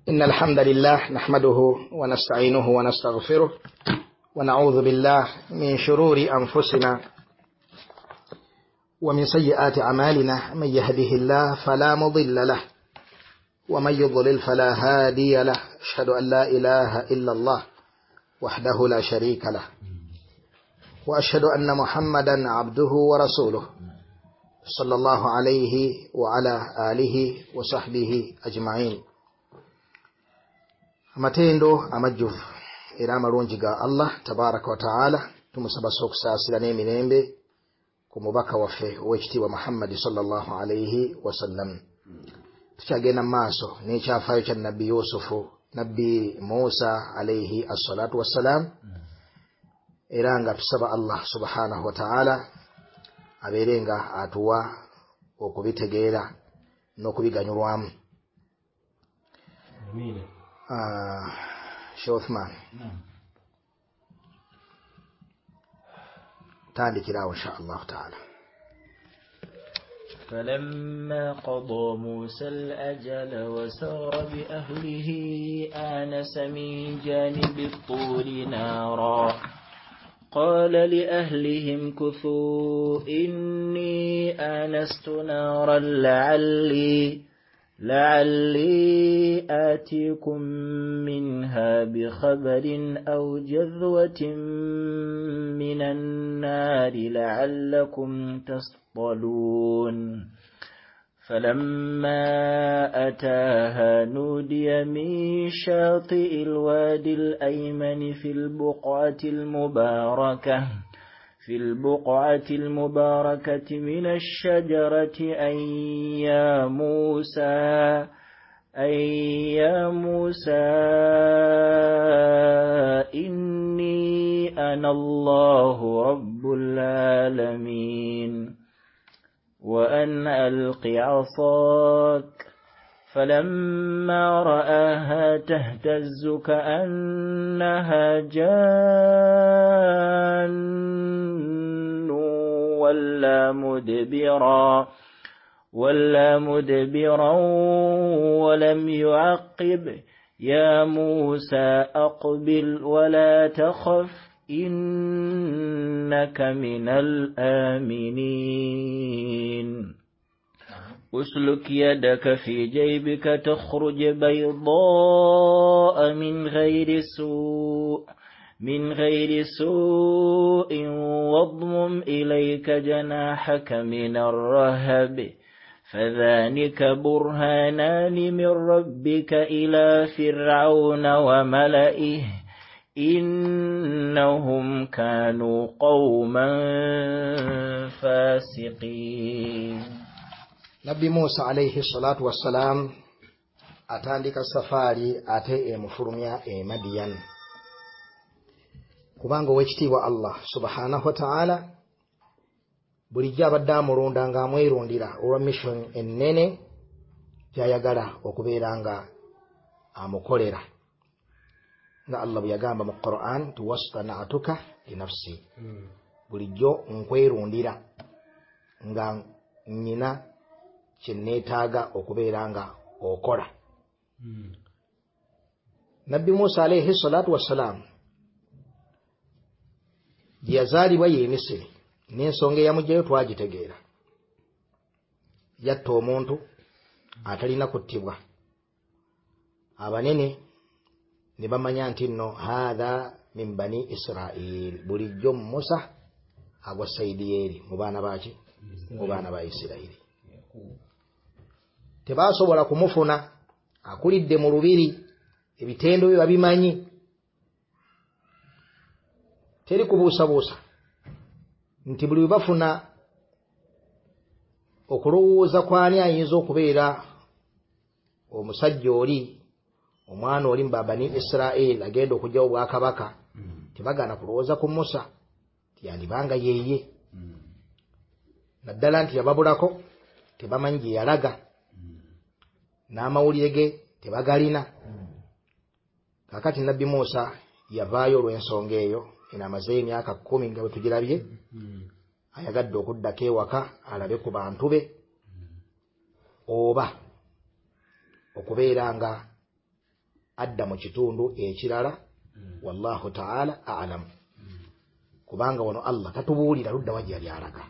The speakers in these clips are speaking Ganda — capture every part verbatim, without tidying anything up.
إن الحمد لله نحمده ونستعينه ونستغفره ونعوذ بالله من شرور أنفسنا ومن سيئات أعمالنا. من يهده الله فلا مضل له ومن يضلل فلا هادي له. أشهد أن لا إله إلا الله وحده لا شريك له وأشهد أن محمدا عبده ورسوله صلى الله عليه وعلى آله وصحبه أجمعين. Amatendo amajjuvu era amalungi ga Allah tabaraka wa taala tumusaba sokusasira n'emirembe ku mubaka waffe ow'ekitiibwa Muhammad sallallahu alayhi wasallam. Tukyagenda maaso n'ekyafaayo kya nabbi Yusufu nabbi Musa alayhi assalatu wassalam, era nga tusaba Allah subhanahu wa taala abeere nga atuwa okubitegeera n'okubiganyulwamu. Amin. آه شو عثمان نعم تالي كلاو إن شاء الله تعالى. فلما قضى موسى الأجل وسار بأهله آنس من جانب الطور نارا قال لأهلهم كثوا إني آنست نارا لعلي لعلي آتيكم منها بخبر أو جذوة من النار لعلكم تصطلون. فلما أتاها نودي من شاطئ الوادي الأيمن في البقعة المباركة في البقعة المباركة من الشجرة أن يا موسى أن يا موسى إني أنا الله رب العالمين وأن ألق عصاك. فلما رآها تهتز كأنها جان ولا مدبرا ولا مدبرا ولم يعقب. يا موسى أقبل ولا تخف إنك من الآمنين. أسلك يدك في جيبك تخرج بيضاء من غير سوء من غير سوء واضمم إليك جناحك من الرهب فذلك برهانان من ربك إلى فرعون وملئه إنهم كانوا قوما فاسقين. Nabbi Musa alayhi salatu wassalam atandika safari ate emufulumya e Madian, kubanga ow'ekitiibwa Allah subhanahu wa ta'ala bulijjo abadde amulonda nga amwerondera olwa mission ennene gy'ayagala okubeera nga amukolera, nga Allah bwe yagamba mu Quran ti wastana'tuka li nafsi, bulijjo nkwerondera nga nnyina kyenneetaaga okubeera nga okola. Hmm. Nabbi Musa alayhi salatu wassalam gye yazaalibwa ye Misiri, n'ensonga eyamugyayo twagitegeera. Yatta omuntu atalina kuttibwa, abanene ne bamanya nti nno haadha min bani Israil, bulijjo Musa agwa Saidiyeri mu baana baki mu baana ba Isirayiri. Tebasobola kumufuna, akulidde mu lubiri, ebitendo bye babimanyi, teri kubuusabuusa nti buli bwe bafuna okulowooza kwani ayinza okubeera omusajja oli omwana oli mu Bani Israel agenda okugyawo obwakabaka, tebagaana kulowooza ku Musa tiyandibanga yeeye, naddala nti yababulako tebamanyi gye yalaga, n'amawulire ge tebagalina. Kakati nabbi Musa yavaayo olw'ensonga eyo, eno amazeyo emyaka kkumi nga bwe tugirabye, ayagadde okuddako ewaka alabe ku bantu be oba okubeera nga adda mu kitundu ekirala wallahu ta'ala a'lam kubanga wano Allah tatubuulira ludda wajja yali alaga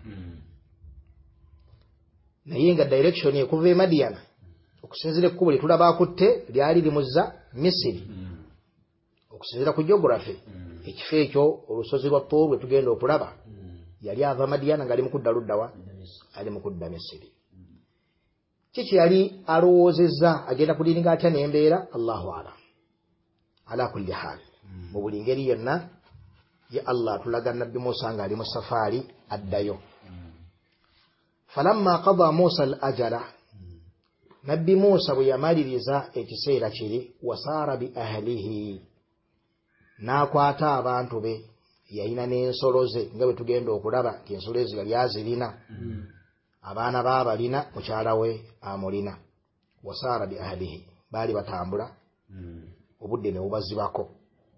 naye nga direction ekuva e Madiana okusinzira ekkubo lye tulaba akutte lyali limuzza Misiri okusinzira ku geography ekifo ekyo olusozi lwa Tuur bwe tugenda okulaba yali ava Madiana nga ali mu kudda ludda wa ali mu kudda Misiri kiki yali alowoozezza agenda kuliringa atya n'embeera Allahu a'lam ala kulli hal mu buli ngeri yonna ye Allah atulaga nabbi Musa nga ali mu safaari addayo falamma qada Musa al-ajala nabbi Musa bwe yamaliriza ekiseera kiri wasaara bi ahlihi n'akwata abantu be yalina n'ensolo ze nga bwe tugenda okulaba nti ensolo ezo yali azirina abaana baabalina mukyala we amulina wasaara bi ahlihi baali batambula obudde ne bubazibako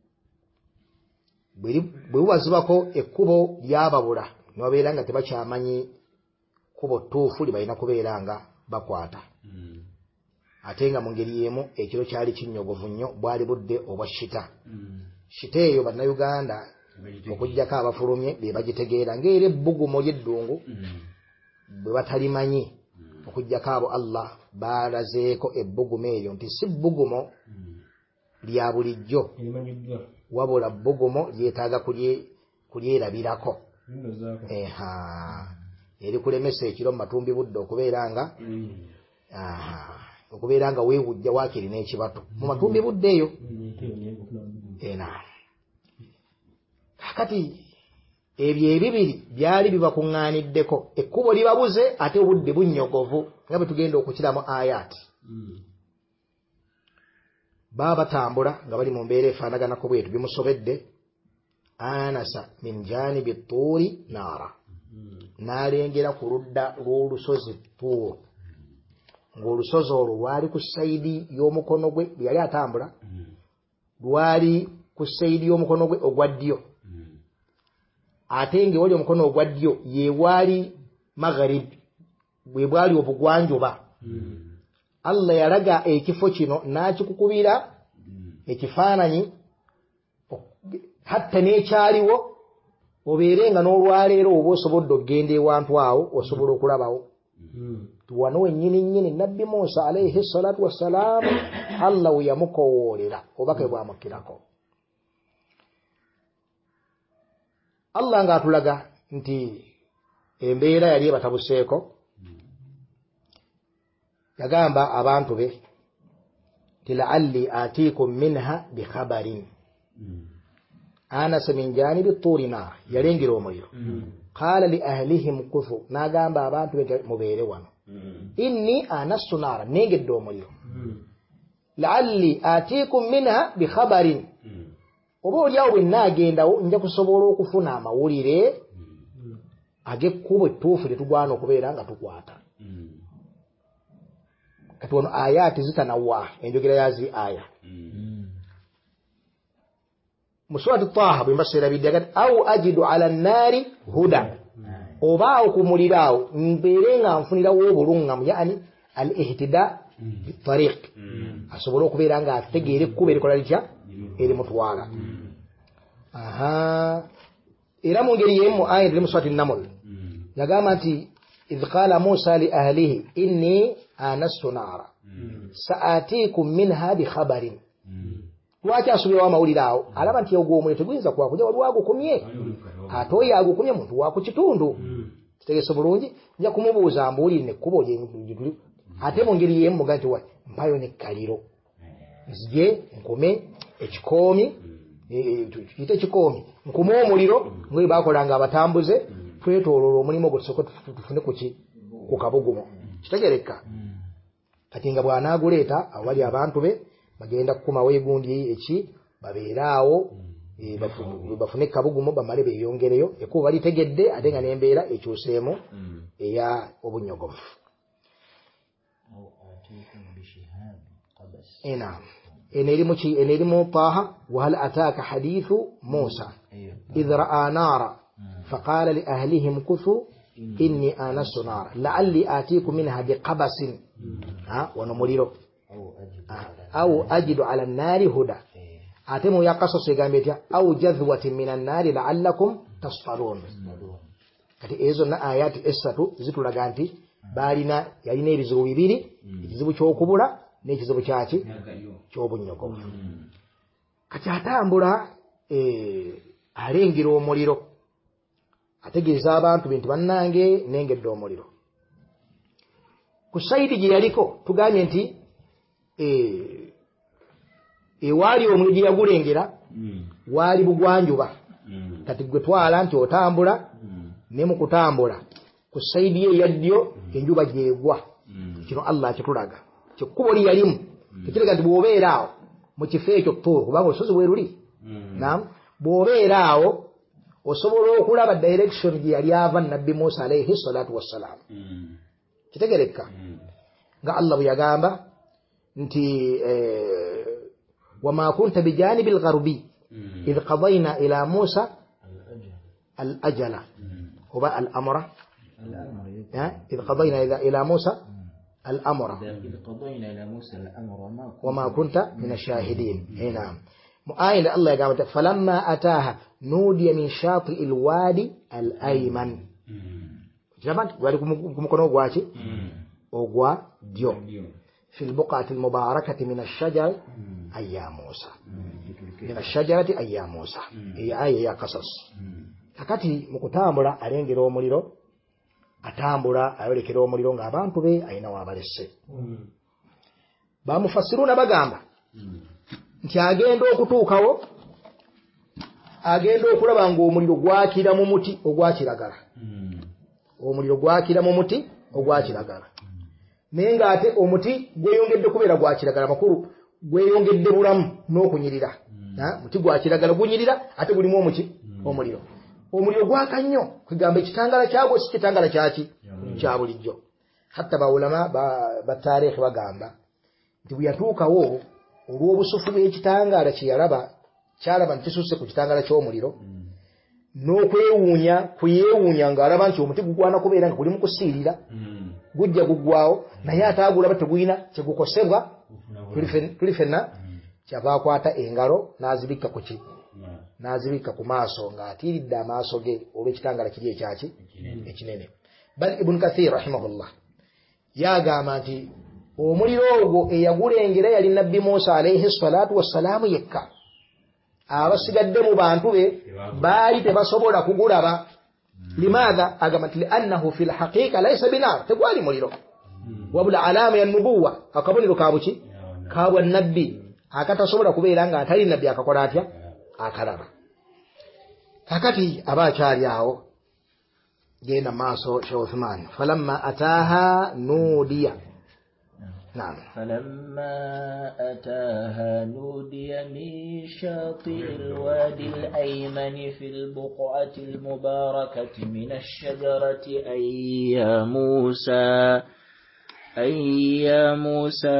bwe bubazibako ekkubo lyababula ne babeera nga tebakyamanyi kubo ttuufu lye balina kubeera nga bakwata ate nga mu ngeri y'emu ekiro kyali kinyogovu nnyo bwali budde obwa shita shita eyo bannayuganda okuggyako abafulumye be bagitegeera ng'era ebbugumo ly'eddungu bwe batalimanyi okuggyako abo Allah baalazeeko ebbugumo eryo nti si bbugumo lya bulijjo wabula bbugumo lyetaaga kulyerabirako eha eri kulemesa ekiro mu matumbi budde okubeera nga okubeera nga weewujja waakiri n'ekibatu mu matumbi budde eyo ena kakati ebyo ebibiri byali bibakuŋŋaaniddeko ekkubo libabuze ate obudde bunnyogovu nga bwe tugenda okukiramu ayati baba batambula nga bali mu mbeera efaanaganako bwetu bimusobedde anasa min janibi tuuri naara n'alengera ku ludda lw'olusozi Tuur ng'olusozi olwo lwali ku sayidi y'omukono gwe bwe yali atambula lwali ku sayidi y'omukono gwe ogwa ddyo ate ng'ewali omukono ogwa ddyo ye waali magharibi bwe bwali obugwanjuba Allah yalaga ekifo kino n'akikukubira ekifaananyi hatta n'ekyaliwo obeerenga n'olwaleero oba osobodde okugenda ewantu awo osobola okulabawo wano wennyini nnyini nabbi Musa alayhi salatu wassalaamu Allah we yamukowoolera obaka bwamukirako Allah ng'atulaga nti embeera yali ebatabuseeko yagamba abantu be ti la'alli atiikum minha bikhabarin anasa min janibi tuuri naar yalengera omuliro qaala li ahlihim kuthu n'agamba abantu be mubeere wano inni anastu naara nengedde omuliro la'alli atiikum minha bikhabarin oba oliawo bwe naagendawo nja kusobola okufuna amawulire ag'ekkubo ettuufu lye tugwana okubeera nga tukwata kati wano ayaati zitanawa enjogera yazi aya mu surati Taaha bwe mbaseerabidde agati aw ajidu ala nnaari huda obaawo ku muliraawo mbeere nga nfunirawo obulungamu yani al ihtida bitariq asobole okubeera nga ategeera ekkuba erikola litya erimutwala aha era mu ngeri yemu aya eri mu surati Naml yagamba nti idh qaala Musa li ahlihi inni anastu naara sa'atiikum minha bikhabarin lwaki asubirawo amawulire awo alaba nti ogwo omuliro teguyinza kwakuja waliwo agukumye ate oyo agukumye muntu wa ku kitundu kitegese bulungi nja kumubuuza mbuulire nekkubo gyetuli ate mu ngeri yemu muga nti wa mpayo nekkaliro nzije nkume ekikoomi tuyite ekikoomi nkume omuliro nga bwe baakolanga abatambuze twetooloola omulimu ogwo tusooke tufune kuki ku kabugumo kitegereka kati nga bw'anaaguleeta awali abantu be bagenda kukumawo egundi eki babeeraawo bafune kabugumo bamale beeyongereyo ekkubo balitegedde ate nga n'embeera ekyuseemu eya obunyogovu naam eno eri mu Taaha wahal ataaka hadithu Musa idh ra'a naara faqaala li ahlihim kuthu inni anastu naara la'alli atiikum minha biqabasin wano muliro au ajidu ala nari huda ate mu yaqaso egambe etya au jadhwatin minan nari la'allakum tasfarun kati ezo na ayati esatu zitulaga nti balina yalina ebizibu bibiri ekizibu ky'okubula n'ekizibu kyaki ky'obunnyogovu kati atambula alengera omuliro ategeeza abantu bintu bannange nengedde omuliro ku sayidi gye yaliko tugambye nti ewaali omuliro gye yagulengera waali bugwanjuba kati gwe twala nti otambula ne mu kutambula ku sayidi ye eyaddyo enjuba gyegwa kino Allah akitulaga kyekkubo lyalimu tekiraga nti bw'obeera awo mu kifo ekyo Tuuru kubanga olusozi bwe luli naam bw'obeera awo osobola okulaba direction gye yali ava nabbi Musa alayhi salatu wassalam kitegereka nga Allah bwe yagamba nti wama kunta bijanibil gharbi idh qadayna ila Musa al-ajala huwa al-amra idh qadayna ila Musa الأمر إذ قضينا إلى موسى الأمر وما كنت من الشاهدين نعم مؤاية الله يقول فلما أتاها نودي من شاطئ الوادي الأيمن جمعت وعليكم كنوا قواتي وقوا ديو في البقعة المباركة من الشجر أي موسى من الشجرة أي موسى هي آية يا قصص kakati mukutambula alengera omuliro atambula ayolekera omuliro ng'abantu be ayina waabalesse bamufassiruna bagamba nti agenda okutuukawo agenda okulaba ng'omuliro gwakira mu muti ogwakiragala omuliro gwakira mu muti ogwakiragala naye ng'ate omuti gweyongedde kubeera gwakiragala makulu gweyongedde bulamu n'okunyirira muti gwakiragala gunyirira ate gulimu omuki omuliro omuliro gwaka nnyo kugamba ekitangala kyagwo si kitangala kyaki kya bulijjo hatta baulama bataarikhi bagamba nti bwe yatuukawo olw'obusufu bw'ekitangala kye yalaba kyalaba nti kisusse ku kitangala ky'omuliro n'okwewuunya kuyeewuunya ng'alaba nti omuti gugwana kubeera nga guli mu kusiirira gujja guggwawo naye ate agulaba tegulina kyegukosebwa tuli fenna kyava akwata engalo n'azibikka ku ki n'azibikka ku maaso ng'atiiridde amaaso ge olw'ekitangala kiri ekyaki ekinene bal ibn kathir rahimahullah yagamba nti omuliro ogwo eyagulengera yali nabbi Musa alayhi salatu wassalaamu yekka abasigadde mu bantu be baali tebasobola kugulaba limaadha agamba nti liannahu fi lhaqiqa laysa binar tegwali muliro wabula alaama ya nubuwa akabonero kabuki kabwa nabbi akatasobola kubeera nga atali nabbi akakola atya akalaba kakati abakyali awo genda maaso Sheikh Uthman falamma ataaha nudiya نعم فلما أتاها نودي من شاطئ الوادي الأيمن في البقعة المباركة من الشجرة أي يا موسى أي يا موسى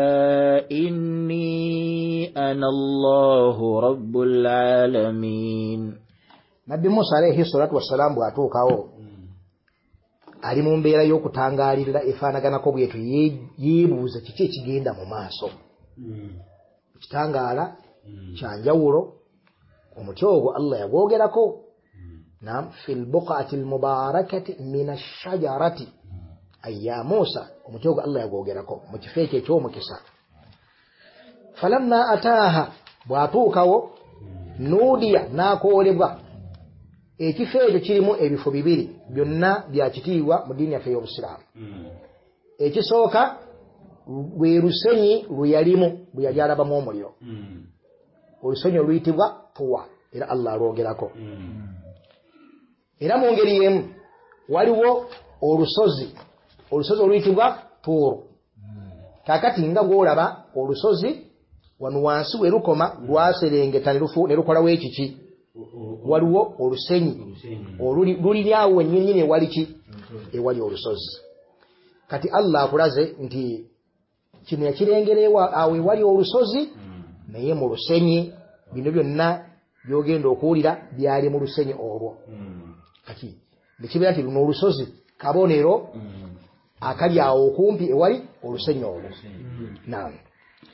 إني أنا الله رب العالمين نبي موسى عليه الصلاة والسلام بواتوكاو ali mu mbeera y'okutangaalirira efaanaganako bwetu yeebuuza kiki ekigenda mu maaso ekitangaala kya njawulo omuti ogwo Allah yagwogerako nam fi lbuqati almubarakati min ashajarati ayya Musa omuti ogwo Allah yagwogerako mu kifo ekyo eky'omukisa falamma ataaha bw'atuukawo nuudiya n'akoolebwa ekifo ekyo kirimu ebifo bibiri byonna byakitiibwa mu ddiini yaffe y'obusiraamu ekisooka lwe lusenyi lwe yalimu bwe yali alabamu omuliro olusenyi oluyitibwa tuwa era Allah alwogerako era mu ngeri y'emu waliwo olusozi olusozi oluyitibwa Tuuru kakati nga gwolaba olusozi wano wansi we lukoma lwaserengeta ne lukolawo ekiki waliwo olusenyi oluli awo wennyini ewali ki ewali olusozi kati Allah akulaze nti kino yakirengerewa awo ewali olusozi naye mu lusenyi bino byonna byogenda okuwulira byali mu lusenyi olwo kati nekibeera nti luno olusozi kabonero akali awo okumpi ewali olusenyi olwo naam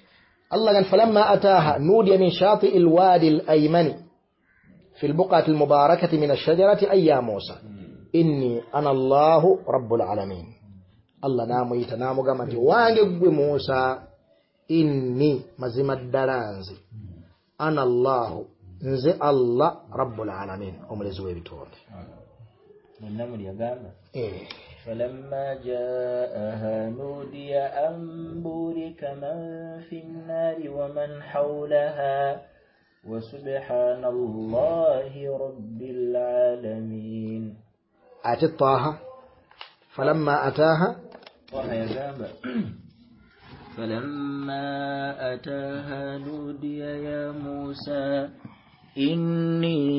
الله قال فلما أتاها نودي من شاطئ الوادي الأيمن في البقعة المباركة من الشجرة أي يا موسى إني أنا الله رب العالمين الله نامو يتنامو قامت وانجب موسى إني مزم الدرانزي أنا الله نزي الله رب العالمين أمر زوي بتون النمل يا جامع إيه فلما جاءها نودي أن بورك من في النار ومن حولها وسبحان الله رب العالمين. آتت طه فلما أتاها طه يا جامع فلما أتاها نودي يا موسى إني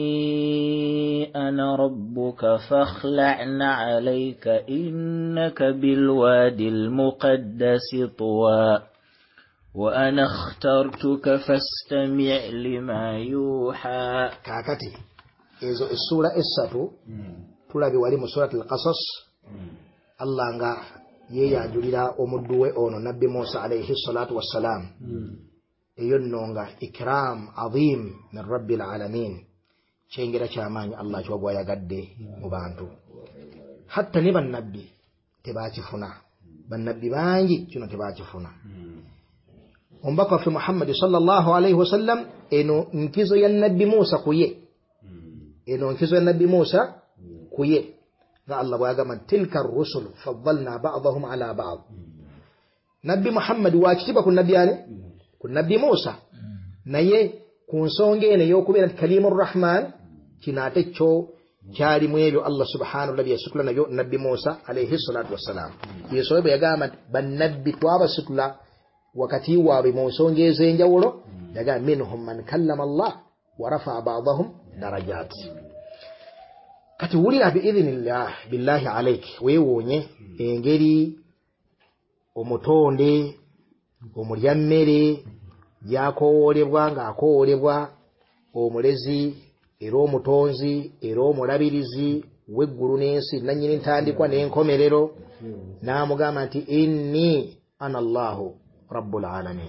أنا ربك فاخلع عليك إنك بالوادي المقدس طوى وأنا اخترتك فاستمع لما يوحى. كاكتي إذا السورة الساتو تلقي ولي سورة القصص الله نغا yeya julira omudduwe ono nabbi Musa alayhi salatu wassalam eyonnonga ikram azim min rabbil alamin chengera kyamanyi Allah kyogwa yagadde mu bantu hatta ne bannabbi tebakifuna bannabbi bangi kino tebakifuna ombaka fi Muhammad sallallahu alayhi wasallam eno nkizo ya nabbi Musa kuye eno nkizo ya nabbi Musa kuye ga Allah wa gama tilka ar-rusul faddalna ba'dahum ala ba'd nabbi Muhammad wa kitiba kun nabiyane kun nabbi Musa naye kun songe ne yokubera kalimur rahman kinate cho cyari mwebyo Allah subhanahu wa ta'ala yasukula nayo nabbi Musa alayhi salatu wassalam yeso be yagama ban nabbi twaba sukula wakati wawe musongeze njawulo yaga minhum man kallama Allah wa rafa ba'dahum darajat kati wulira bi idhnillah billahi alayki wewonye engeri omutonde omulyammere yakoolebwa ngaakoolebwa omulezi era omutonzi era omulabirizi w'eggulu n'ensi nannyini ntandikwa n'enkomerero n'amugamba nti inni ana allahu rabbul alamin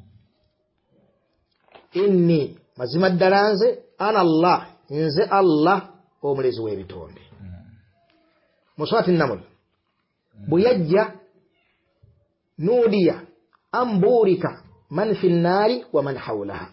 inni mazima ddala nze ana allah nze allah omulezi w'ebitonde mu surati naml bwe yajja nudiya an buurika man fi nnaari wa man hawlaha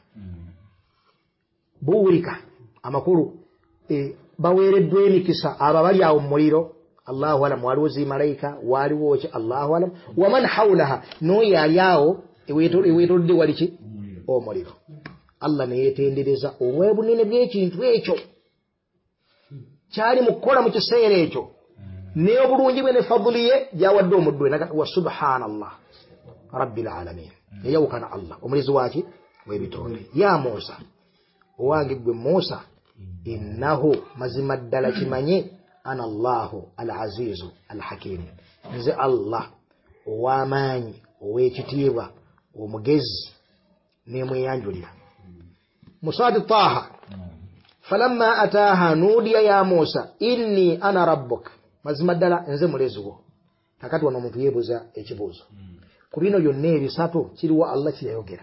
buurika amakulu e, baweereddwa emikisa abo bali awo mu muliro allahu alam waliwo zimalayika waliwo ki allahu alam wa man hawlaha n'oyo ali awo eweetolodde wali ki omuliro allah ne yeetendereza olw'obunene bw'ekintu ekyo kyali mu kukola mu kiseera ekyo n'obulungi bwe ne faduli ye gyawadde omuddu we wa subhanallah rabbil alamin yayawukana allah omulezi waki w'ebitonde ya Musa owange gwe Musa innahu mazima ddala kimanye ana allahu al azizu al hakim nze allah ow'amaanyi ow'ekitiibwa omugezi n'emweyanjulira mu surati Taha falamma ataaha nudiya ya Musa inni ana rabbuk mazima ddala nze mulezi wo kakati wano omuntu yeebuuza ekibuuzo ku bino byonna ebisatu kiriwo allah kiyayogera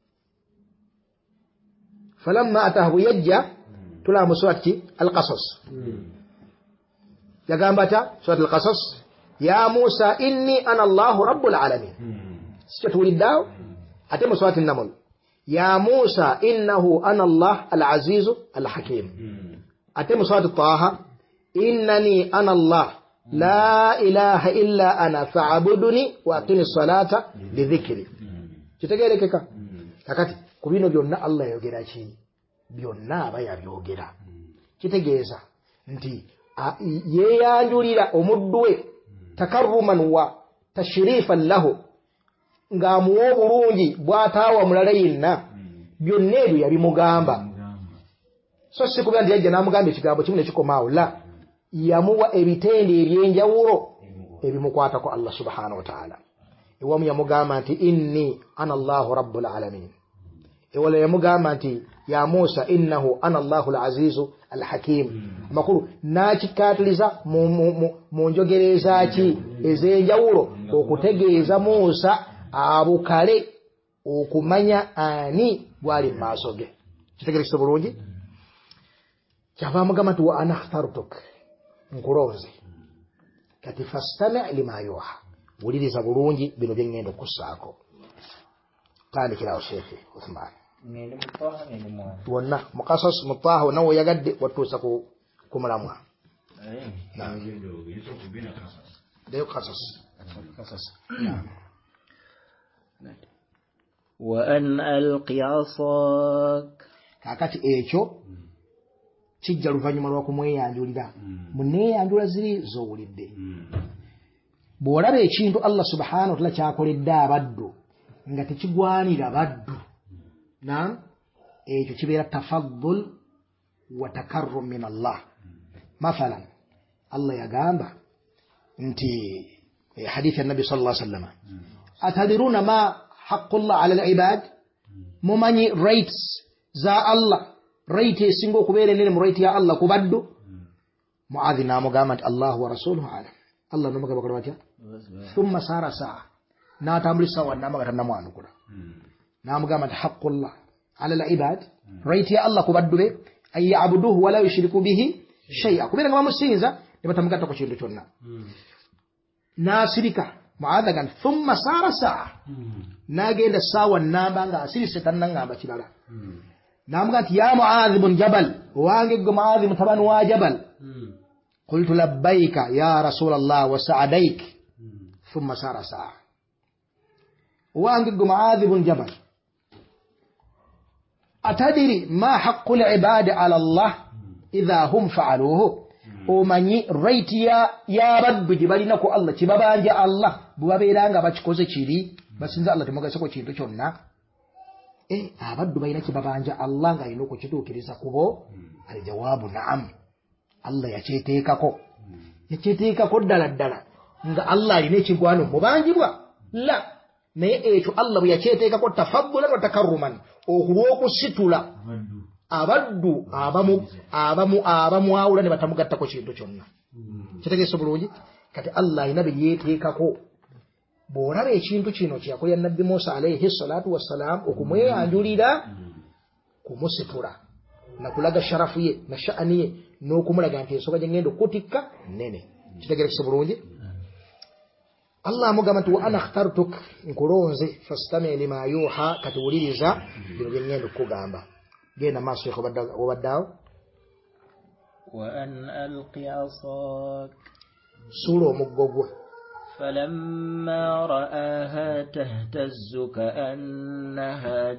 falamma ataahu yajja tulaba mu surati al-Qasas yagamba ta surati al-Qasas ya Musa inni ana allahu rabbul alamin sikyo tuwuliddaawo ate mu surati an-Naml ya Musa innahu ana allah al-azizu al-hakim ate mu surati Taha innani ana allah la ilaha illa ana fa'buduni wa aqimi salata li dhikri kitegerekeka kakati ku bino byonna allah yayogera ki byonna aba yabyogera kitegeeza nti yeeyanjulira omuddu we takarruman wa tashrifan lahu ng'amuwa obulungi bw'ataawa mulala yenna byonna ebyo yabimugamba so si kubira nti yajja n'amugamba ekigambo kimu ne kikomaawo la yamuwa ebitende ebyenjawulo ebimukwatako allah subhanahu wa ta'ala ewamu yamugamba nti inni ana allahu rabbul alamin ewala yamugamba nti ya Musa innahu ana allahu al-azizu al-hakim amakulu nakikatiliza mu njogereza ki ez'enjawulo okutegeeza Musa abukale okumanya ani gwali maaso ge kitegerekese bulungi kyava mugamba nti wa ana akhtartuk nkulonze kati fastami' lima yuha wuliriza bulungi bino bye ngenda okussaako tandikirawo sheekhe Uthman ngende mutaha ngende mwana wonna mukasas mutaha wonna woyagadde watuusa ku kumulamwa ndeyo kasas kasas wa an alqi asak kakati ekyo kijja luvannyuma lwakumweyanjulira muneeyanjula ziri zowulidde bw'olaba ekintu Allah subhanahu wa ta'ala kyakoledde abaddu nga tekigwanira baddu naam ekyo kibeera tafaddul wa takarrum min Allah mathalan Allah yagamba nti hadithi ya nabi sallallahu alaihi wasallam atadiruna ma haqqullah ala al-ibad mumanyi rights za Allah right esinga okubeera enene mu right ya Allah ku baddu Muadhi n'amugamba nti Allah wa rasuluhu alam Allah n'amugamba kola batya thumma sara saa n'atambulisa wa n'amagata namwanukula n'amugamba nti haqqullah ala al-ibad right ya Allah ku baddu be ay ya'buduhu wa la yushriku bihi shay'a kubeera nga bamusinza ne batamugatta ku kintu kyonna n'asirika Muadhi gan thumma sara saa n'agenda saawa namba nga asirise tannangamba kirala نعم يا معاذ بن جبل وانجب معاذ متبان وجبل قلت لبيك يا رسول الله وسعديك ثم سار ساعة وانجب معاذ بن جبل أتدري ما حق العباد على الله إذا هم فعلوه ومني ريت يا يا رب جبلينكو الله تبابا جاء الله بوابيرانغا باتشكوزي تشيري بس نزال الله تمغا سكو تشيري تشونا eh abaddu bayina kibabanja Allah nga inoko kituukiriza kubo ali jawabu naam Allah yacheteekako yacheteekako ddala ddala nga Allah alina ekigwano mubanjibwa la naye ekyo Allah bwe yacheteekako tafaddulan wa takarruman okulw'okusitula abaddu abamu abamu abamu awula ne batamugattako kintu kyonna kitegeeza bulungi kati Allah alina bye yeeteekako bw'olaba ekintu kino kyakolya nabbi Musa alayhi salatu wassalam okumweyanjulira kumusitula nakulaga sharafu ye na sha'ani ye n'okumulaga nti ensonga gye ngenda okutikka nnene kitegerekese bulungi Allah amugamba nti wa ana akhtartuk nkulonze fastami' lima yuha kati wuliriza bino bye ngenda okukugamba genda maaso obaddaawo wa an alqi asak suula omuggo gwe فلما رآها تهتز كأنها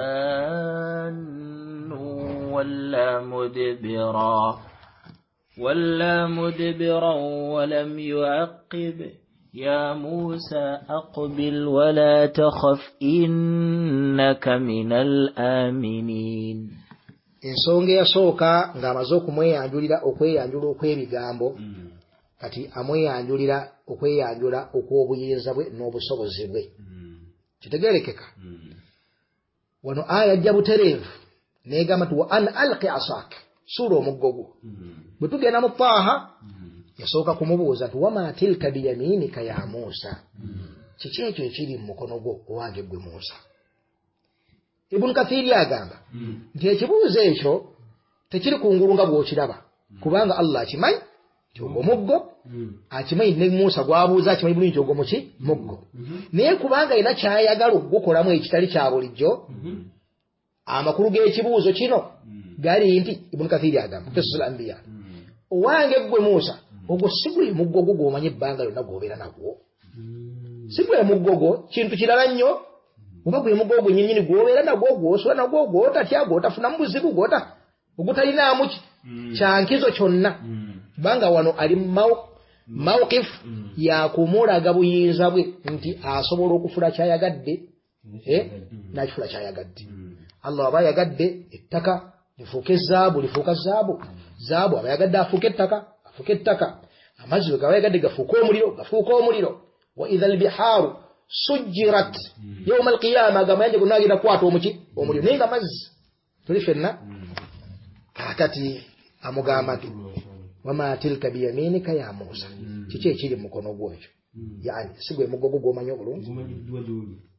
جان ولا مدبرا ولا مدبرا ولم يعقب يا موسى أقبل ولا تخف إنك من الآمنين ensonga eyasooka ng'amaze okumweyanjulira okweyanjula okw'ebigambo kati amweyanjulira okweyanjula okw'obuyinza bwe n'obusobozi bwe kitegeerekeka wano aya ajja butereevu neegamba nti wa an alqi asak suula omuggo gwo bwe tugenda mu Taaha yasooka kumubuuza nti wama tilka biyaminika ya Muusa kiki ekyo ekiri mu mukono gwo owange gwe Muusa Ibn Kathiri agamba nti ekibuuzo ekyo tekiri kungulu nga bw'okiraba kubanga Allah akimanyi ogwo muggo akimanyi ne Musa gwabuuza akimanyi bulungi ogwo muki muggo naye kubanga ina kyayagala okugukolamu ekitali kya bulijjo amakulu g'ekibuuzo kino gali nti Ibn Kathiri agamba Qisasul Anbiya owange gwe Musa ogwo si gwe muggo gwo gw'omanyi ebbanga lyonna gw'obeera nagwo si gwe muggo gwo kintu kirala nnyo oba gwe muggo gwo nyennyini gw'obeera nagwo gw'osula nagwo gw'otatya gw'otafunamu buzibu gw'ota ogutalinaamu kyankizo kyonna banga wano ali mawqif ya kumulaga buyinza bwe nti asobola okufula kyayagadde eh nakifula kyayagadde Allah aba yagadde ettaka lifuuke zaabu lifuuka zaabu zaabu aba yagadde afuuke ettaka afuuke ettaka amazzi bwe gaba yagadde gafuuka omuliro gafuuka omuliro wa idha albiharu sujjirat yawm alqiyama gamanje kunagenda kwata omuki omuliro naye nga mazzi tuli fenna kakati amugamba nti wama tilka biyaminika ya Musa kiki ekiri mukono gwo ekyo yani sigwe mugogo gw'omanyi obulungi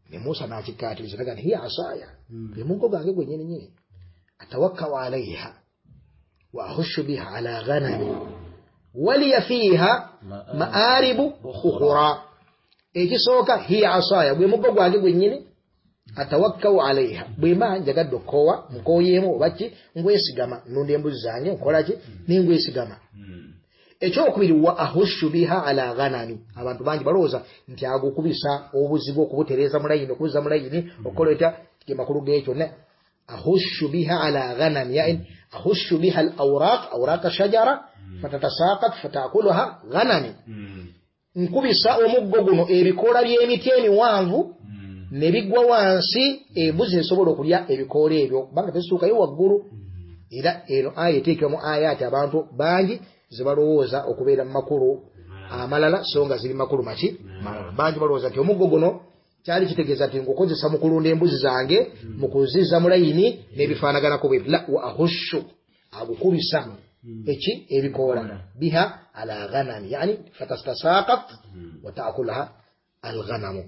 ne Musa n'akikkaatiriza naga hiya asaya bwe mugo gange gwennyini nyini atawakkau alaiha wa ahushu biha ala ghanami waliya fiha ma'aribu ukhra ekisooka hiya asaya bwe mugo gwange gwennyini atawakkau alaiha bwe mba njagadde okkowa mukoyeemu obaki ngwesigama nunda embuzi zange nkola ki ningwesigama ekyokubiri wa ahushu biha ala ghanami abantu bangi balowooza nti agokubisa obuzibu okubutereeza mulayini okubuza mulayini okukoleta gemakulu gekyo ne ahushu biha ala ghanami yani ahushu biha al awraq awraq shajara fatatasaqat fatakuluha ghanami nkubisa omuggo guno ebikoola by'emiti emiwanvu ne bigwa wansi embuzi esobola okulya ebikoola ebyo kubanga tesituukayo waggulu era eno aya eteekeramu ayaati abantu bangi zibalowooza okubeera mu makulu amalala so nga ziri makulu maki malala bangi balowooza nti omuggo guno kyali kitegeeza nti ngukozesa mu kulunda embuzi zange mu kuziza mulayini n'ebifaanaganako bwe la wa ahushu agukubisa eki ebikoola biha ala ghanami yani fatastasaqat wa taakulaha alghanamu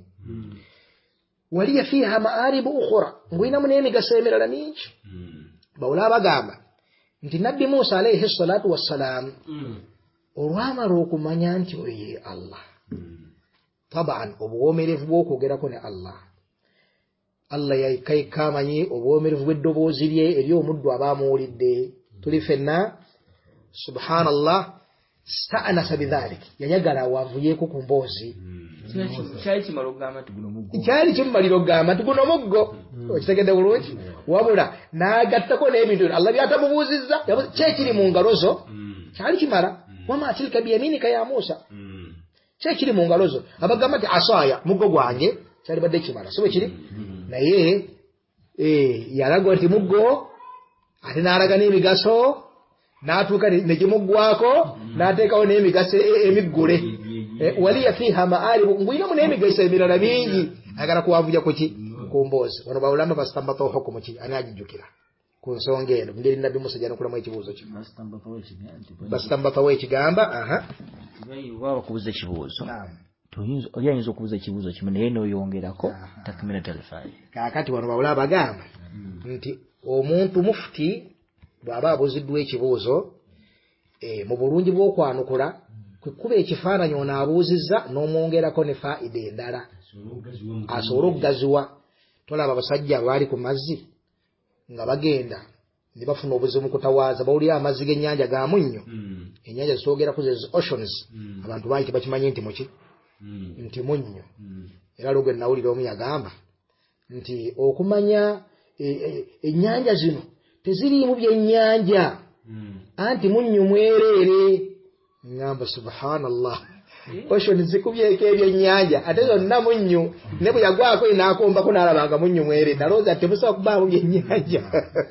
waliya fiha maaribu ukhra ngwinamu n'emigaso emirala mingi bawula bagamba nti nabbi Musa alayhi salatu wassalam olwamala okumanya nti oye Allah taban obuwoomerevu bw'okwogerako ne Allah Allah yayikaika amanyi obuwoomerevu bw'eddoboozi lye eri omuddu aba amuwulidde tuli fenna subhanallah sta'anasa bidhalik yayagala awavuyeeko ku mboozi kyali kimala okugamba nti guno muggo kyali kimumalira okugamba nti guno muggo okitegedde bulungi wabula n'agattako n'ebintu Allah byatamubuuzizza kyekiri mu ngalo zo kyali kimala wama tilka biyaminika ya Musa kyekiri mu ngalo zo abagamba nti asaya muggo gwange kyali badde kimala so bwe kiri naye yalaga nti muggo ate n'alaga n'emigaso n'atuuka ne gimuggwako n'ateekawo n'emigaso emiggule waliya fiha maaribu ngwinamu n'emigaso emirala mingi ayagala kuwavuja kuki ku mboozi wano bawulama basitambatawo hukumu ki ani agijjukira ku nsonga eno ngeri nabbi Musa gy'anakulamu ekibuuzo kyo basitambatawo ekigamba aha wabakubuza ekibuuzo oli ayinza okubuza ekibuuzo kimu naye n'oyongerako takmina talifaayi kaakati wano bawula bagamba nti omuntu mufuti bw'aba abuuziddwa ekibuuzo mu bulungi bw'okwanukula kwe kuba ekifaananyi ono abuuzizza n'omwongerako ne faida endala asobole okugaziwa tolaba abasajja baali ku mazzi nga bagenda ne bafuna obuzibu mu kutawaaza bawulira amazzi g'ennyanja ga munnyo ennyanja zitwogerako ze oceans abantu bangi tebakimanyi nti muki nti munnyo era lugwe nawulira omu yagamba nti okumanya ennyanja zino teziriimu byennyanja anti munnyo mwereere ngamba subhanallah ocean zikubyeko ebyennyanja ate zonna munnyo ne bwe yagwako n'akombako n'alabanga munnyo mwere nalowooza temusobola kubaamu byennyanja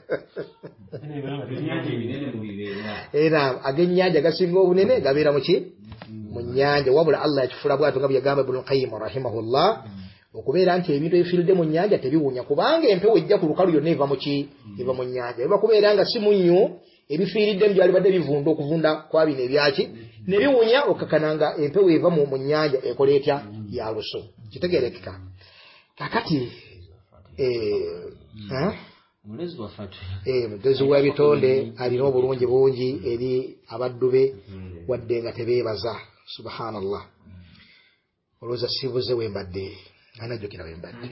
era ag'ennyanja gasinga obunene gabeera muki mu nnyanja wabula Allah yakifula bw'ato nga bwe yagamba Ibn Qayyim rahimahullah okubeera nti ebintu ebifiiridde mu nnyanja tebiwunya kubanga empewo ejja ku lukalu yonna eva muki eva mu nnyanja eba kubeera nga si munnyo ebifiiridde byali badde bivunda okuvunda kwa bino ebyaki ne biwunya okakananga empewo eva mu nnyanja ekola etya ya luso kitegerekeka kakati mugezi w'ebitonde alina obulungi bungi eri abaddu be wadde nga tebeebaza subhanallah olowooza sibuze wembadde anajjukira wembadde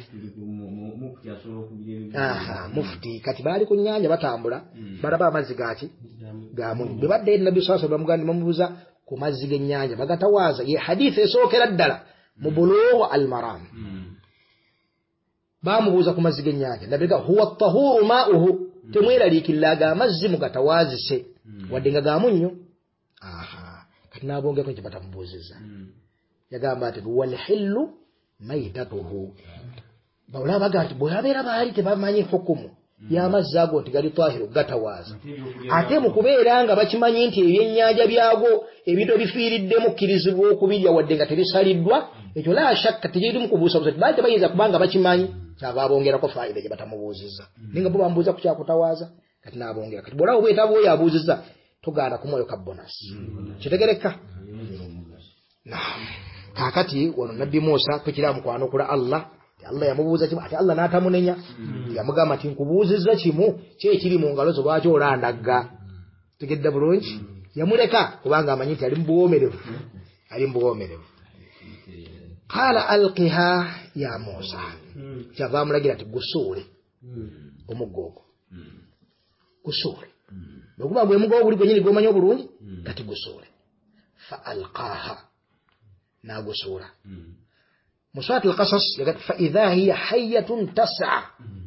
mufuti kati baali ku nnyanja batambula balaba amazzi gaki gamunyo bwe badde eri nabbi saa bamugandi bamubuuza ku mazzi g'ennyanja bagatawaaza ye hadithi esookera ddala mu bulughu almaram bamubuuza ku mazzi g'ennyanja nabbiga huwa tahuru ma'uhu temweraliikirira aga amazzi mugatawaazise wadde nga gamunyo kati n'abongeko nti batamubuuzizza yagamba nti walhillu maitatuhu bawula baga nti bwe babeera baali tebamanyi hukumu y'amazzi ago nti gali twahiru gatawaaza ate mu kubeera nga bakimanyi nti ebyennyanja byago ebintu ebifiiriddemu kkirizibwa okubirya wadde nga tebisaliddwa ekyo la shakka tekirimu kubuusabuusa baali tebayinza kubanga bakimanyi kyava abongerako faida gye batamubuuzizza naye nga bo bamubuuza ku kyakutawaaza kati n'abongera kati bwolaba obwetaavu oyo abuuzizza togaana kumwoyo ka bonasi kitegereka kaakati wano nabbi Musa tukiramu kwanukula Allah Allah yamubuuza kimu ate Allah n'atamunenya yamugamba ati nkubuuzizza kimu ki ekiri mu ngalo zo lwaki olandagga tegedda bulungi yamuleka kubanga amanyi nti ali mu buwoomerevu ali mu buwoomerevu qala alqiha ya Musa kyava amulagira ati gusuule omuggo ogwo gusuule bwekuba gwe muggo guli gwenyini gwomanyi obulungi kati gusuule fa alqaha nagusuula mu surat al-qasas yagat fa idha hiya hayyatun tas'a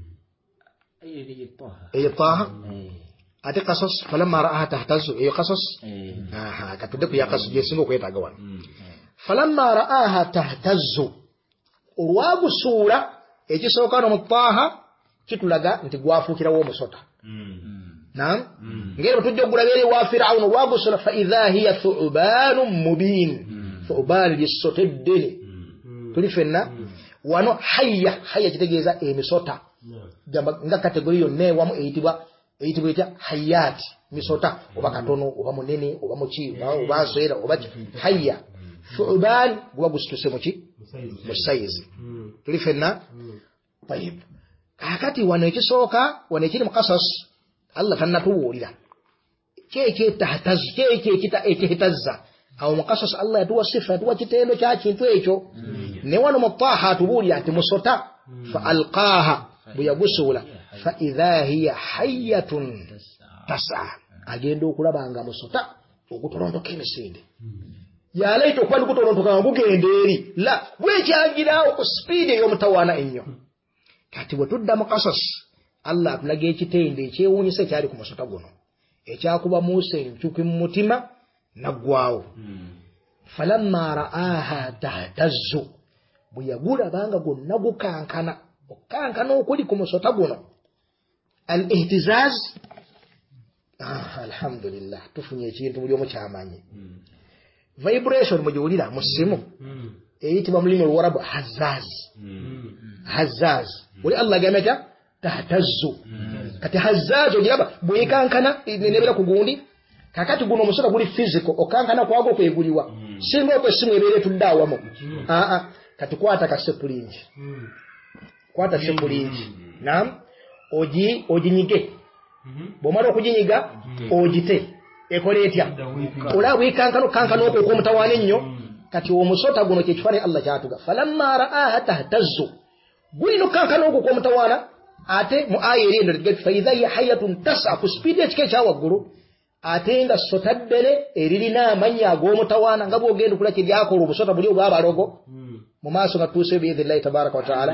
ay taha ate qasas falamma ra'aha tahtazzu ay qasas aha katudde ya qasas jesingo kwetaga wano falamma ra'aha tahtazzu olwagusuula ekisooka no mutaha kitulaga nti gwafuukirawo omusota naam ngero tujja ogulabere wa Firaun olwagusuula fa idha hiya thu'banun mubin thu'ban lisotedde tuli fenna wano hayya hayya kitegeeza emisota gamba nga kategori yonna ewamu eyitibwa eyitibwa etya hayat misota oba katono oba munene oba muki oba nswera oba hayya thu'ban gwa gusituse muki musaizi tuli fenna tayib kakati wano ekisooka wano ekiri mu qasas Allah tannatuwulira keke tahtaz keke kita ekitazza awo mu qasas Allah yatuwa sifa yatuwa kitendo kya kintu ekyo ne wano mutaha tubuli ati musota fa alqaha buyagusula fa idha hiya hayyatun tas'a agenda okulabanga musota okutolontoka emisinde ya laito kwali kutolontoka ngugende eri la bwekyagirawo ku speed ey'omutawaana ennyo kati bwe tudda mu qasas Allah atulaga ekitende ekyewuunyisa ekyali ku musota guno ekyakuba Musa enkyuki mu mutima naggwawo falamma ra'aha tahtazzu buyagula banga gonna gukankana okankana okuli ku musota guno al-ihtizaz ah alhamdulillah tufunye ekintu buli omu kyamanyi vibration mujiwulira mu ssimu eyitibwa mulimi olwarabu hazaz hazaz wali Allah gameta tahtazzu kati hazaz ogiraba bwekankana nebera ku gundi kakati guno musota guli physical okankana kwago kweguliwa singa okwesimu ebere tuddaawamo a a kati kwata ka sepulingi kwata sepulingi naam oji ojinyige bomara okujinyiga ojite ekole etya olaba ikankano kankano okwo kumutawane nnyo kati omusota guno kyekifane Allah kyatuga falamma ra'aha tahtazzu gulino kankano okwo kumutawana ate mu aya eri ndo fa idha hiya hayatun tas'a ku speed ekike kya waggulu ate nga sotaddele eririna amanya ag'omutawaana nga bwogenda okula kiryakola obusota buli obwabalogo mu maaso nga tuuse biidhnillahi tabaraka wa taala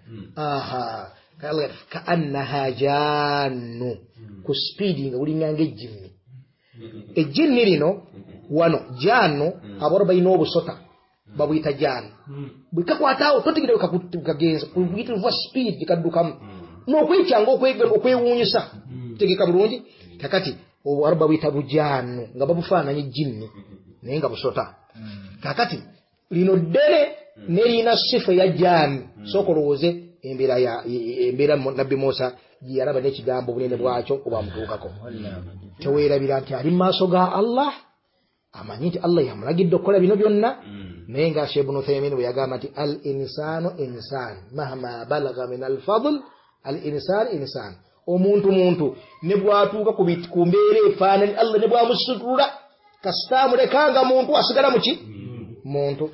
aha ka annaha jannu ku speed nga bulinyanga ejjinni ejjinni lino wano jannu aboro balina obusota babuyita jannu bwekakwataawo totigire kagenza buyitibwa speed kaddukamu n'okwekyanga okwewuunyisa tegeka bulungi kakati obuaraba buyita bujannu nga babufaananyi jinni naye nga busota kakati lino ddere nelina sifa ya jannu sooka olowooze embeera ya embeera nabbi Musa gyeyalaba n'ekigambo bunene bwakyo obwamutuukako teweerabira nti ali mu maaso ga Allah amanyi nti Allah yamulagidde okukola bino byonna naye nga Sheikh Ibn Uthaymin bwe yagamba nti al insanu insan mahma balagha min al fadl al insan insan omuntu muntu ne bwatuuka ku mbeera efaanani Allah ne bwamusitula kasitaamulekanga muntu asigala muki muntu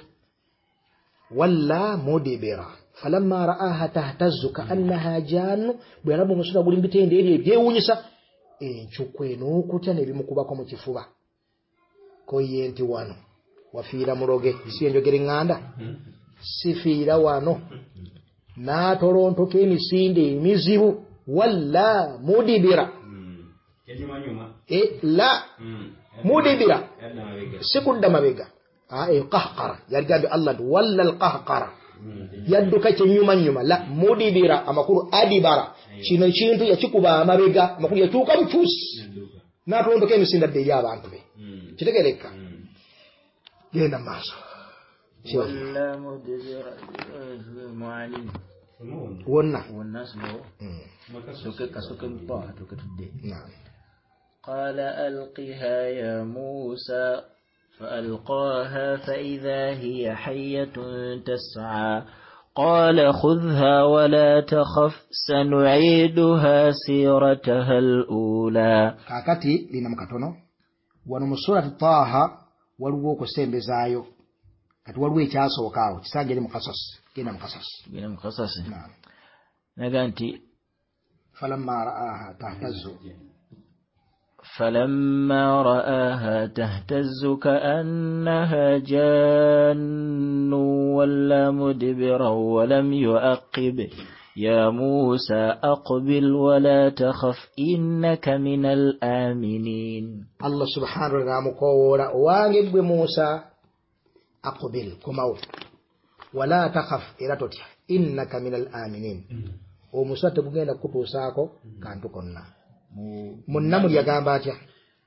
walla mudibira falamma ra'aha tahtazzu ka'annaha jannu bwalaba omusota guli mbitende eri ebyewuunyisa enkyukwe n'okutya ne bimukubako mu kifuba ko ye nti wano wafiira muloge si enjogera eŋŋanda sifiira wano n'atolontoka emisinde emizibu walla mudibira e la mudibira sikudda mabega a e qahqara yaligambe Allah walla alqahqara yadduka kyenyuma nyuma la mudibira amakuru adibara kino kintu yakikuba amabega amakuru yatuuka mukyusi n'atolontoka emisinde dderi abantu be kitegereka genda maaso walla mudibira mualim wonna wonna sbo soke kasoke mpa tukatudde naam قال ألقها يا موسى فألقاها فإذا هي حية تسعى قال خذها ولا تخف سنعيدها سيرتها الأولى. kakati lina mukatono wano mu surati Taha waliwo okusembezaayo kati waliwo ekyasookawo kisanja eri mukasas genda mukasas genda mukasas naga nti falamma ra'aha tahtazzu فلما رآها تهتز كأنها جان ولا مدبرا ولم يعقب يا موسى أقبل ولا تخف إنك من الآمنين. الله سبحانه وتعالى قول واجب موسى أقبل كمو ولا تخف إلى توتي إنك من الآمنين. وموسى تبغينا كتو ساكو كان تكوننا منام يجامع أتيا.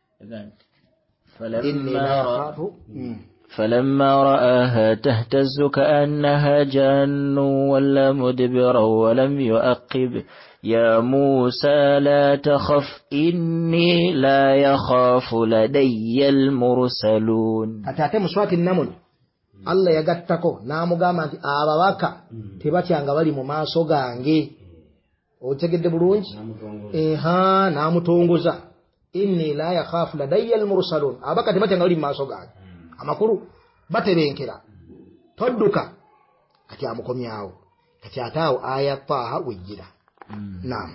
فلما فلما رآها تهتز كأنها جان ولا مدبرا ولم يعقب يا موسى لا تخف إني لا يخاف لدي المرسلون. أتاتي مسوات النمل الله يغتكو نامو غاما أبواكا تباتي أنغوالي مماسو غانجي otegedde bulungi eha namutongoza inni la yakhafu ladayya almursalun abaka tebate ngali maaso gange amakuru baterenkera todduka kati amukomyawo kati ataawo aya Taha wejjira naam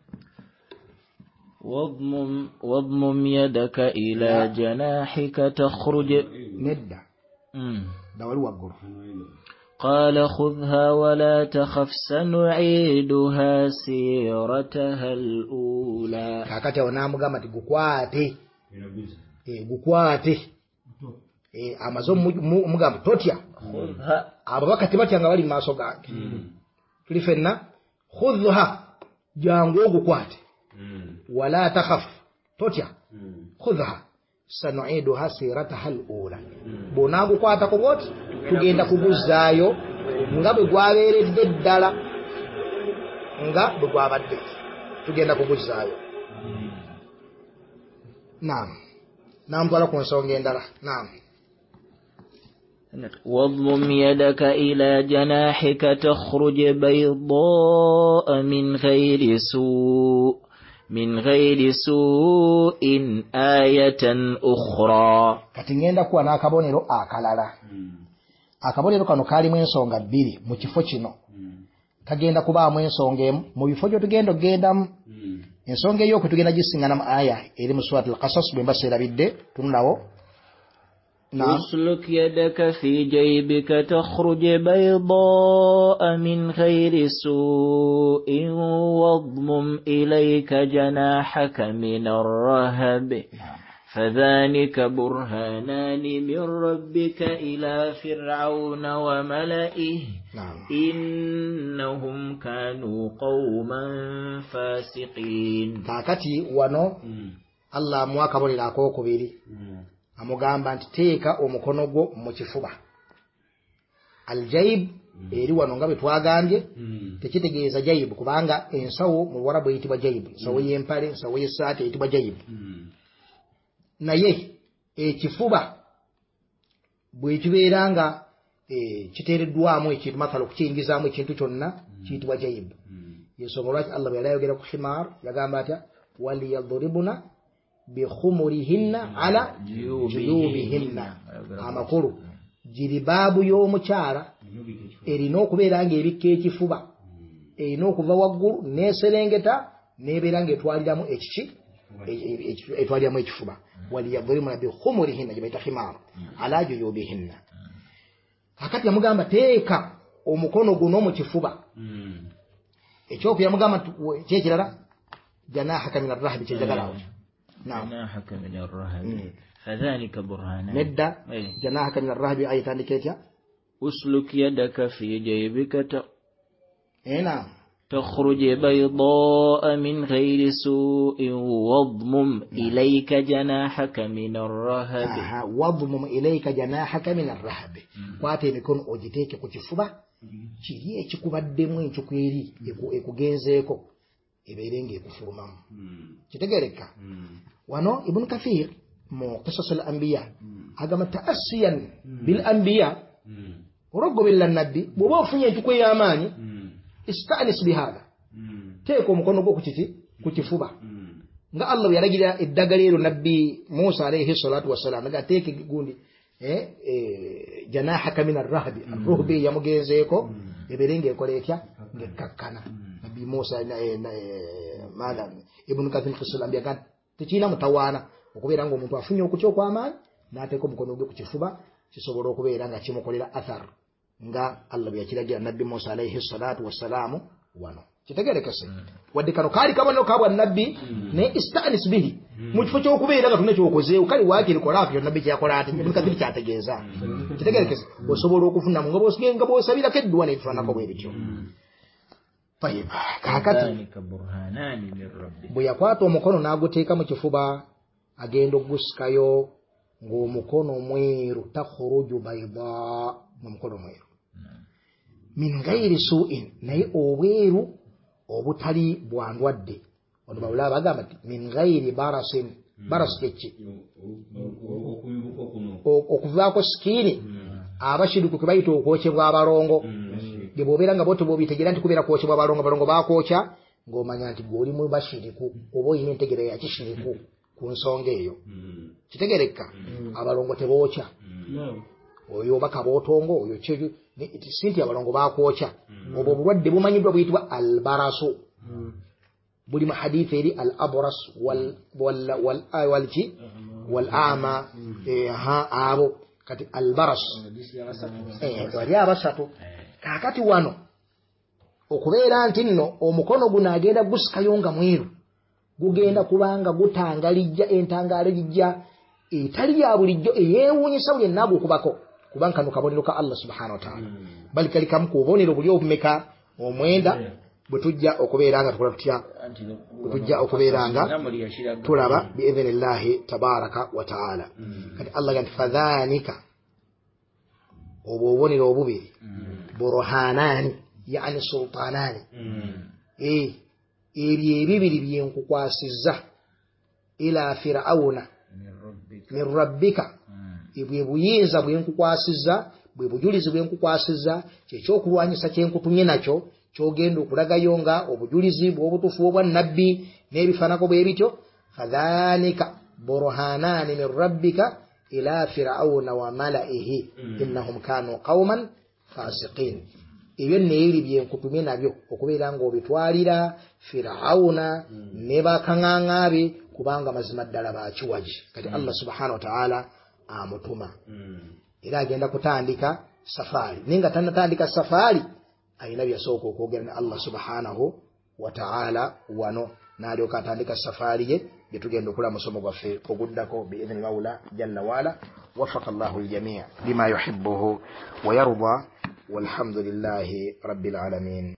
واضمم واضمم يدك إلى جناحك تخرج ندى دولي وقر قال خذها ولا تخف سنعيدها سيرتها الأولى. kakati onamu gama ti gukwate e gukwate e amazo mugamba totya khudha ababaka tibati nga bali maso gange tulifenna khudha jangu ogukwate wala takhaf totya khudha sanu'iduha sirataha al-ula bonagu kwata ko goti tugenda kuguzzaayo nga bwe gwabeeredde ddala nga bwe gwabadde tugenda kuguzzaayo naam naam twala ku nsonga endala naam واضمم يدك إلى جناحك تخرج بيضاء من غير سوء من غير سوء آية أخرى. kati ngenda kuwa n'akabonero akalala akabonero kano kalimu ensonga bbiri mu kifo kino kagenda kubaamu ensonga emu mu bifo gye tugenda ogendamu ensonga ey'oku tugenda gisingana mu aya eri mu surat al-Qasas bwe mbaseerabidde tununawo. اسلك يدك في جيبك تخرج بيضاء من غير سوء واضمم إليك جناحك من الرهب فذلك برهانان من ربك إلى فرعون وملئه إنهم كانوا قوما فاسقين. kakati wano Allah mwakabonera akokubiri amugamba nti teeka omukono gwo mu kifuba. Aljaib eri wano nga bwe twagambye tekitegeeza jaib kubanga ensawo mu Buwarabu eyitibwa jaib, ensawo y'empale, ensawo y'essaati eyitibwa jaib. Naye ekifuba bwe kibeera nga kiteereddwamu ekintu mathala okukiyingizaamu ekintu kyonna kiyitibwa jaib. Y'ensonga lwaki Allah bwe yali ayogera ku himar yagamba atya waliyadribuna bikhumurihinna ala juyubihinna. Amakulu jiribaabu y'omukyala erina okubeera ng'ebikka ekifuba, erina okuva waggulu n'eserengeta n'ebeera ng'etwaliramu ekiki etwaliramu ekifuba. waliyadribuna bikhumurihinna gye bayita himaaru ala juyubihinna. kakati yamugamba teeka omukono guno mu kifuba. ekyoku yamugamba kyekirala janahaka min arrahabi kyejagalawo. جناحك من الرهب فذلك برهانان. ندى جناحك من الرهب آيتان كيتيا اسلك يدك في جيبك ت... هنا تخرج بيضاء من غير سوء واضمم إليك جناحك من الرهب. آه. واضمم إليك جناحك من الرهب واتي نكون أجتيك كتفبا kiri ekikubaddemu enkyukweri ekugenzeeko ebeerenga ekufuumamu kitegereka. wano Ibn Kathir mu qisas al-anbiya agamba ta'assiyan bil anbiya olw'okugobera nabbi bw'oba ofunye entuko y'amaanyi istanis bihada teeka omukono gwo ku kiti ku kifuba nga Allah yalagira eddagala ero nabbi Musa alayhi salatu wassalam nga teeke gundi eh eh janahaka min ar-rahbi ar-ruhbi yamugenzeeko eberenge ekolekya ngekakkana nabbi Musa mala ibn Kathir qisal kan tekina mutawana okubeera nga omuntu afunye okutyo kw'amaanyi n'ateeka omukono gwe ku kifuba kisobola okubeera nga kimukolera athar nga Allah byakiragira nabbi Musa alayhi salatu wassalamu wano kitegerekese wadde kano kaali kabono kabwa nabbi ne istanis bihi mu kifo ky'okubeera nga tunakyo okozeewo kali waakiri kola afyo nabbi kyakola ati ibn Kathir kyategeeza kitegerekese osobola okufuna mu ngabo nga bw'osabirako eddwa n'ekifaanako bwe bityo طيب kakati bwe yakwata omukono n'aguteeka mu kifuba agenda ogusikayo ng'omukono mweru takhruju bayda mu mukono mweru min ghairi su'in naye obweru obutali bwandwadde ono bawula bagamba min ghairi barasin baras keki okuvaako sikini abashiriku kubayita okwokyebwa abalongo bwe bobeera nga bote bobitegeera nti kubeera kwokyebwa abalongo abalongo bakwokya ng'omanya nti gwe oli mu bashiriku oba olina entegera ya kishiriku ku nsonga eyo kitegerekka abalongo tebookya oyo oba kabootongo oyo sinti abalongo bakwokya obwo obulwadde bumanyiddwa buyitibwa albarasu buli mu hadithi eri al abras walki wal ama abo kati albaras wali abasatu kakati wano okubeera nti nno omukono guno agenda gusikayo nga mweru gugenda kubanga gutangalijja entangaalo ejijja etali ya bulijjo eyeewuunyisa buli ennago okubako kubanga kano kabonero ka Allah subhanahu wa ta'ala bali kali kamu ku bubonero buli obumeka omwenda bwe tujja okubeera nga tukola tutya bwe tujja okubeera nga tulaba biidhnillahi tabaraka wa ta'ala kati Allah ganti fadhanika obwo obubonero obubiri burhanani yani sultanani eh ebyo ebibiri byenkukwasizza ila firauna min rabbika ebwe buyinza bwenkukwasizza bwe bujulizi bwenkukwasizza kyekyokulwanyisa kyenkutumye nakyo kyogenda okulagayo nga obujulizi bw'obutufu obwa nabbi n'ebifanako bwe bityo fadhanika burhanani min rabbika ila firauna wa malaihi innahum kanu qauman fasiqin ebyo neeri byenkutumye nabyo okubeera ng'obitwalira firauna ne bakaŋŋaŋaabe kubanga mazima ddala bakiwaji kati Allah subhanahu wa ta'ala amutuma era agenda kutandika safari ninga tanatandika safari ayina byasooka okwogera ne Allah subhanahu wa ta'ala wano n'alyoka atandika safari ye gye tugenda okula musomo gwaffe oguddako biidhni mawla jalla waala wafaqa Allahu aljamii bima yuhibbuhu wa yarda walhamdulillahi rabbil alamin.